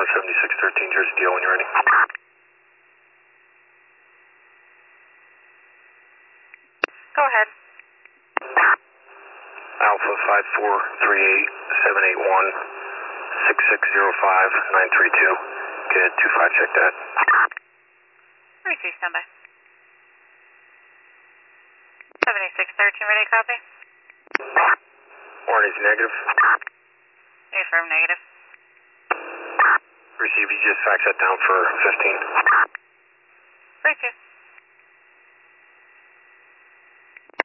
7613 Jersey Deal when you're ready. Go ahead. Alpha 54387816605 Get 25, check that. Receive, standby. 7613, ready to copy? Warren is negative. Affirm, negative. Receive, you just fax that down for 15. Receive.